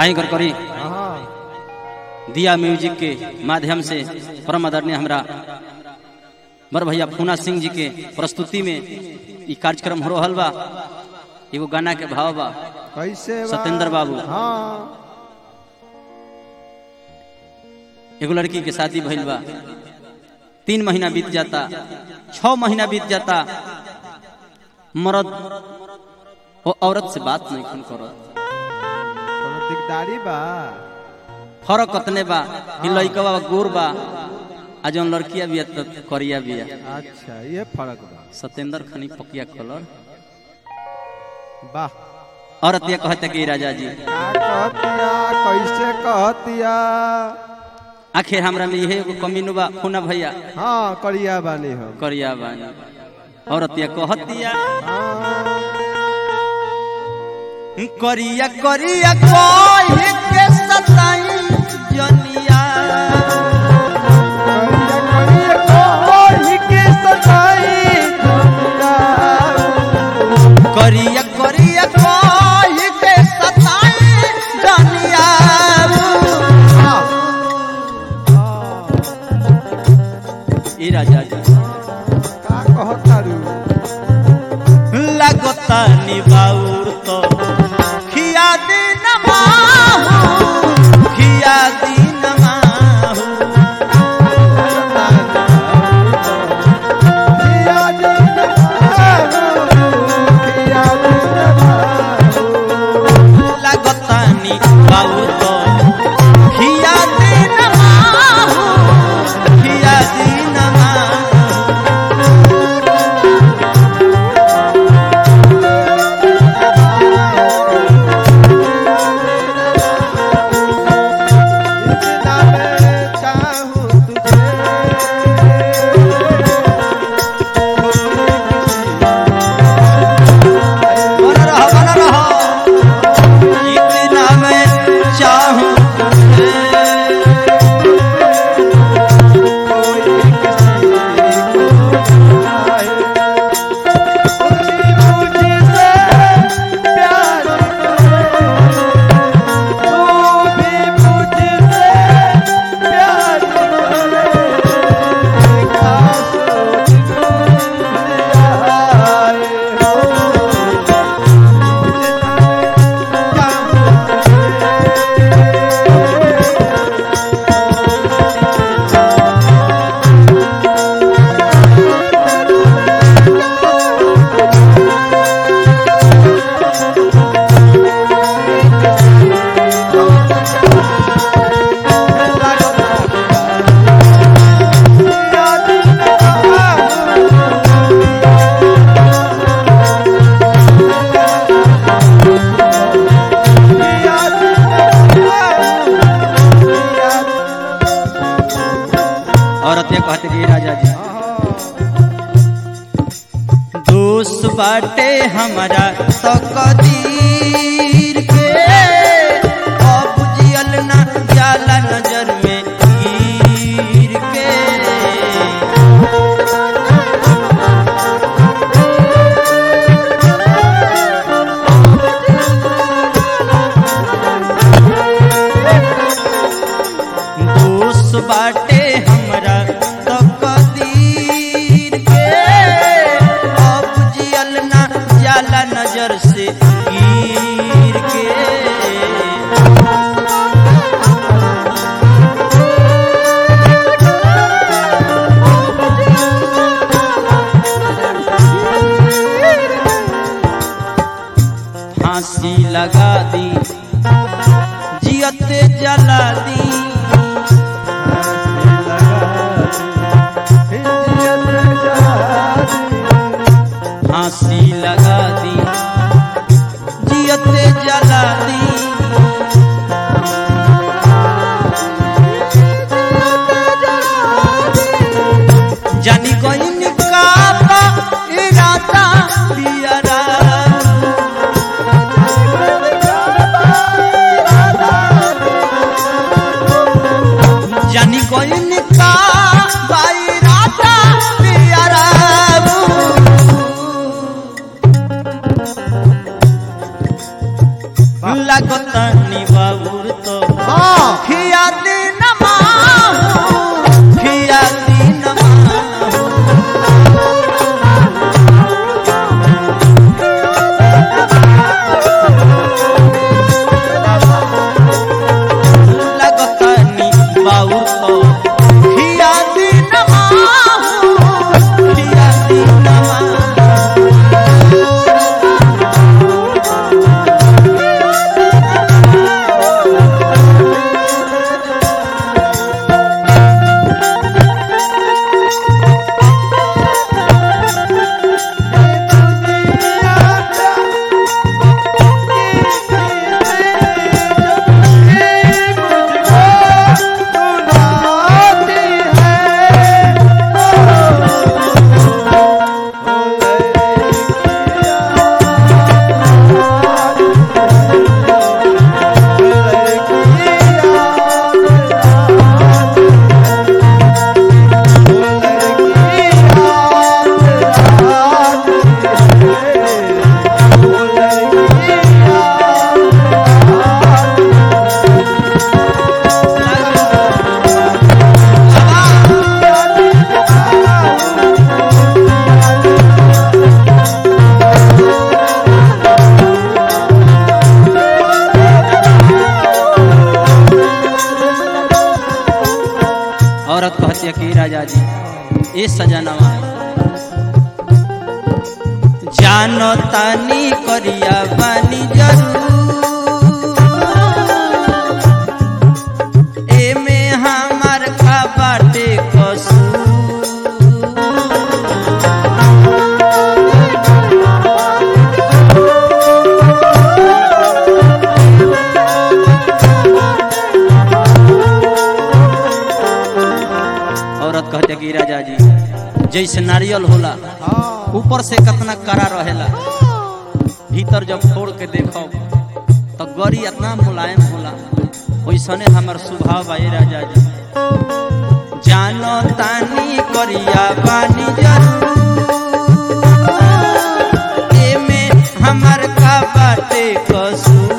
आई कर करी दिया म्यूजिक के माध्यम से परम आदरणीय हमरा बर भैया फूना सिंह जी के प्रस्तुति में ई कार्यक्रम हो रहल बा। एगो गाना के भाव बा कैसे सत्येंद्र बाबू। हाँ एगो लड़की के शादी भइल बा, 3 महीना बीत जाता, 6 महीना बीत जाता, मर्द वो औरत से बात नहीं करत। कोनो दिकदारी बा। फर्क कतने बा कि लइकवा गोर बा आ जौन लड़किया बिया त करिया बिया। अच्छा ये फर्क बा। सत्येंद्र खनी पकिया कलर वाह। औरत ये कहते कि राजा जी का कहतिया कैसे कहतिया। आखिर हमरा में यही एगो कमीनो बा फूना भैया। हाँ करिया बानी हम। करिया बानी। औरत ये कहतिया करिया करिया कोई के सताई जनिया। करिया करिया कोई के सताई जनिया। ई राजा जी का कहतारू लगता निबाउर तो खिया दिन माहू, खिया दिन माहू। लगता निबाउर तो खिया दिन माहू, खिया दिन माहू। औरत ये कहते कि राजा जी दोस्त बाटे हमारा तो कदीर के अब जियल ना जाला नजर में गिर के। दोस्त बाटे हमरा तो कदीर के अब जियल ना जाला नजर से गिर के। फांसी लगा दी जियते जला दी। फांसी लगा दी जियते जला दी। जानी कोई निकाला इरादा पियरा। लगतनी बाबूर तो हाँ खिया दिन माहू खिया दिन माहू लगतनी बाबूर तो खिया दिन माहू खिया दिन माहू औरत कहती है कि राजा जी ये सजनवा जानो तानी करिया बानी जरूर एमे हमार का बाटे कसूर औरत कहते कि राजा जी जैसे नारियल होला ऊपर से कितना कड़ा रहेला भीतर जब फोड़ के देखो तो गरी इतना मुलायम होला वैसने हमार स्वभाव बा राजा जी जानो तानी करिया बानी जरूर एमे हमार का बाटे कसूर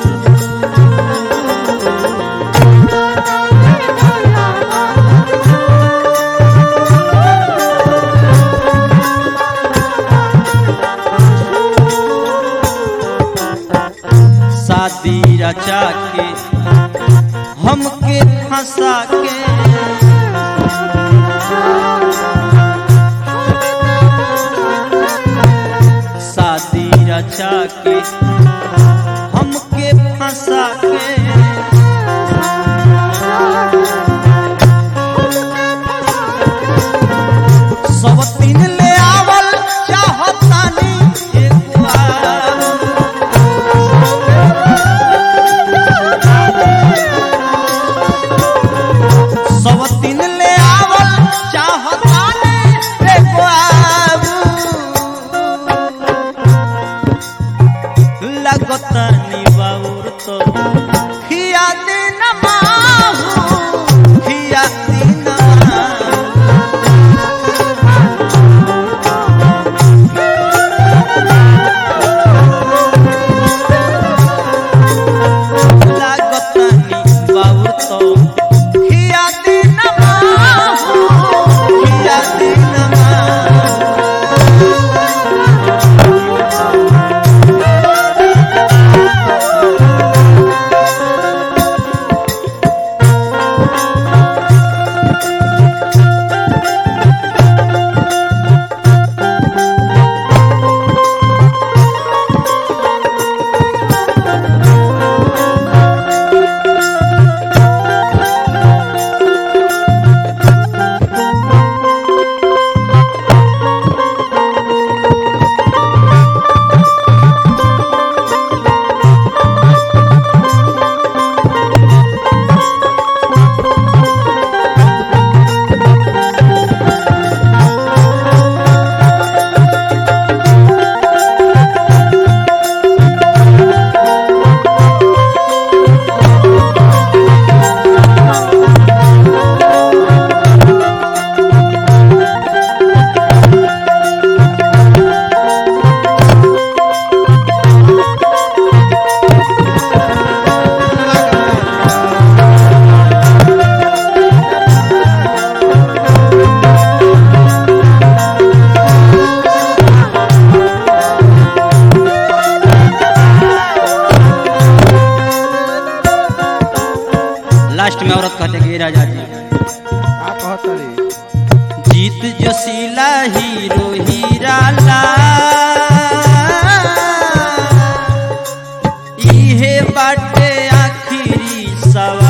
शादी रचा के हमके फंसा के शादी रचा के हमके फंसा के सब दिन ले आवल चाहतानी एक बार सब दिन ले आवल चाहतानी एक बार लगतनी बाबूर तो खिया दिन माहू खिया दिन माहू लगतनी बाबूर तो खिया दिन माहू खिया दिन माहू राजा जी का कहतरी जीत जोशीला हीरो हीराला इहे बाटे आखिरी सवाल